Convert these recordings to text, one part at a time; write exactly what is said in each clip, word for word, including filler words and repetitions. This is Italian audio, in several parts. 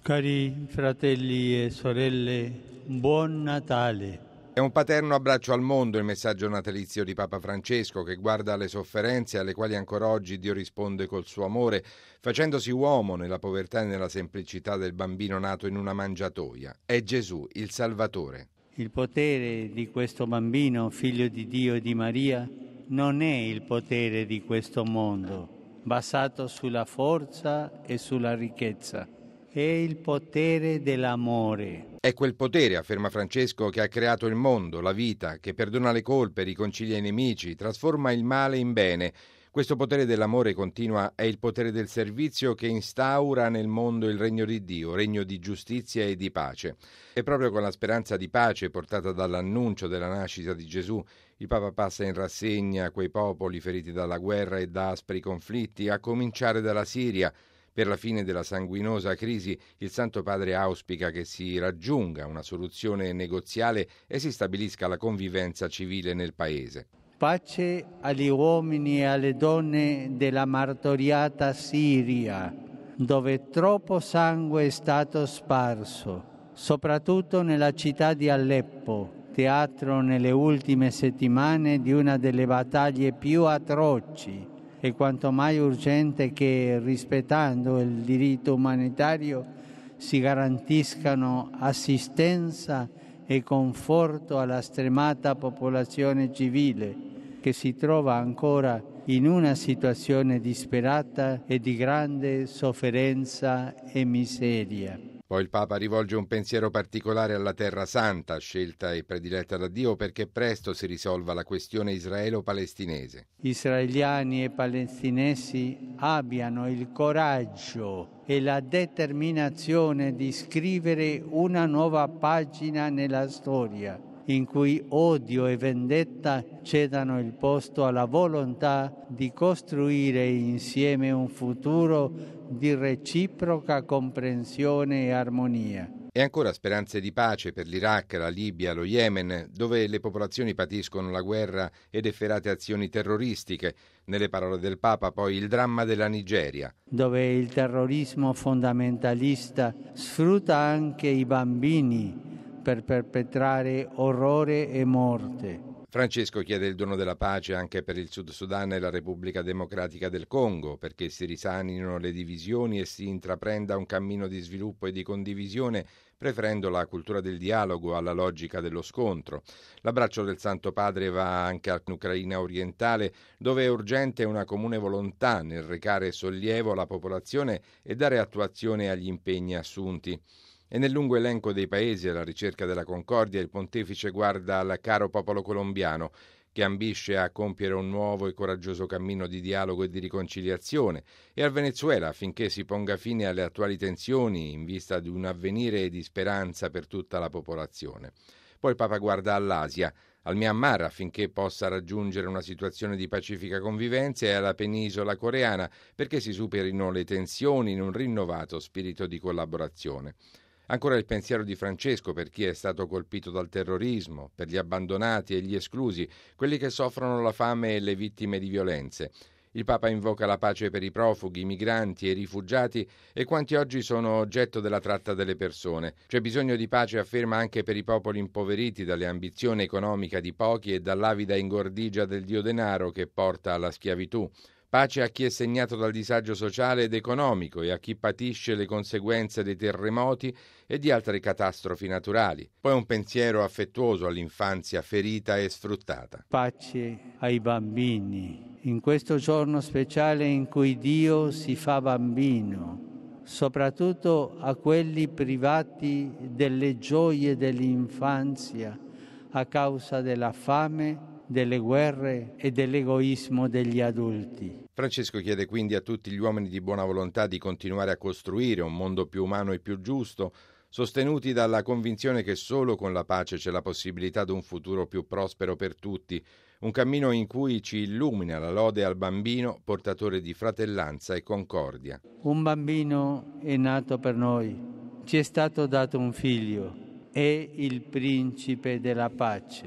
Cari fratelli e sorelle, buon Natale. È un paterno abbraccio al mondo il messaggio natalizio di Papa Francesco, che guarda alle sofferenze alle quali ancora oggi Dio risponde col suo amore, facendosi uomo nella povertà e nella semplicità del bambino nato in una mangiatoia. È Gesù, il Salvatore. Il potere di questo bambino, figlio di Dio e di Maria, non è il potere di questo mondo, basato sulla forza e sulla ricchezza. È il potere dell'amore. È quel potere, afferma Francesco, che ha creato il mondo, la vita, che perdona le colpe, riconcilia i nemici, trasforma il male in bene. Questo potere dell'amore, continua, è il potere del servizio che instaura nel mondo il regno di Dio, regno di giustizia e di pace. E proprio con la speranza di pace portata dall'annuncio della nascita di Gesù, il Papa passa in rassegna quei popoli feriti dalla guerra e da aspri conflitti, a cominciare dalla Siria. Per la fine della sanguinosa crisi, il Santo Padre auspica che si raggiunga una soluzione negoziale e si stabilisca la convivenza civile nel paese. Pace agli uomini e alle donne della martoriata Siria, dove troppo sangue è stato sparso, soprattutto nella città di Aleppo, teatro nelle ultime settimane di una delle battaglie più atroci. È quanto mai urgente che, rispettando il diritto umanitario, si garantiscano assistenza e conforto alla stremata popolazione civile che si trova ancora in una situazione disperata e di grande sofferenza e miseria. Poi il Papa rivolge un pensiero particolare alla Terra Santa, scelta e prediletta da Dio perché presto si risolva la questione israelo-palestinese. Israeliani e palestinesi abbiano il coraggio e la determinazione di scrivere una nuova pagina nella storia, in cui odio e vendetta cedano il posto alla volontà di costruire insieme un futuro di reciproca comprensione e armonia. E ancora speranze di pace per l'Iraq, la Libia, lo Yemen, dove le popolazioni patiscono la guerra ed efferate azioni terroristiche. Nelle parole del Papa, poi, il dramma della Nigeria, dove il terrorismo fondamentalista sfrutta anche i bambini per perpetrare orrore e morte. Francesco chiede il dono della pace anche per il Sud Sudan e la Repubblica Democratica del Congo, perché si risanino le divisioni e si intraprenda un cammino di sviluppo e di condivisione, preferendo la cultura del dialogo alla logica dello scontro. L'abbraccio del Santo Padre va anche all'Ucraina orientale, dove è urgente una comune volontà nel recare sollievo alla popolazione e dare attuazione agli impegni assunti. E nel lungo elenco dei paesi alla ricerca della concordia il pontefice guarda al caro popolo colombiano, che ambisce a compiere un nuovo e coraggioso cammino di dialogo e di riconciliazione, e al Venezuela affinché si ponga fine alle attuali tensioni in vista di un avvenire di speranza per tutta la popolazione. Poi il Papa guarda all'Asia, al Myanmar affinché possa raggiungere una situazione di pacifica convivenza e alla penisola coreana perché si superino le tensioni in un rinnovato spirito di collaborazione. Ancora il pensiero di Francesco per chi è stato colpito dal terrorismo, per gli abbandonati e gli esclusi, quelli che soffrono la fame e le vittime di violenze. Il Papa invoca la pace per i profughi, i migranti e i rifugiati e quanti oggi sono oggetto della tratta delle persone. C'è bisogno di pace, afferma, anche per i popoli impoveriti dalle ambizioni economiche di pochi e dall'avida ingordigia del dio denaro che porta alla schiavitù. Pace a chi è segnato dal disagio sociale ed economico e a chi patisce le conseguenze dei terremoti e di altre catastrofi naturali. Poi un pensiero affettuoso all'infanzia ferita e sfruttata. Pace ai bambini, in questo giorno speciale in cui Dio si fa bambino, soprattutto a quelli privati delle gioie dell'infanzia a causa della fame, delle guerre e dell'egoismo degli adulti. Francesco chiede quindi a tutti gli uomini di buona volontà di continuare a costruire un mondo più umano e più giusto, sostenuti dalla convinzione che solo con la pace c'è la possibilità di un futuro più prospero per tutti, un cammino in cui ci illumina la lode al bambino, portatore di fratellanza e concordia. Un bambino è nato per noi, ci è stato dato un figlio, è il principe della pace.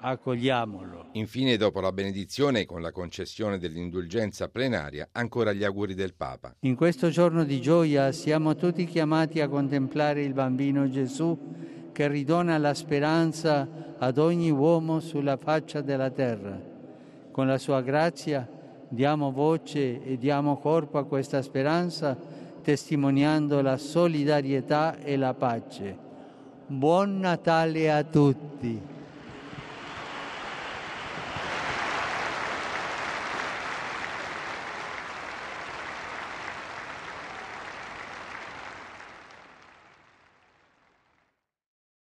accogliamolo. Infine, dopo la benedizione, con la concessione dell'indulgenza plenaria, ancora gli auguri del Papa. In questo giorno di gioia siamo tutti chiamati a contemplare il bambino Gesù che ridona la speranza ad ogni uomo sulla faccia della terra. Con la sua grazia diamo voce e diamo corpo a questa speranza, testimoniando la solidarietà e la pace. Buon Natale a tutti!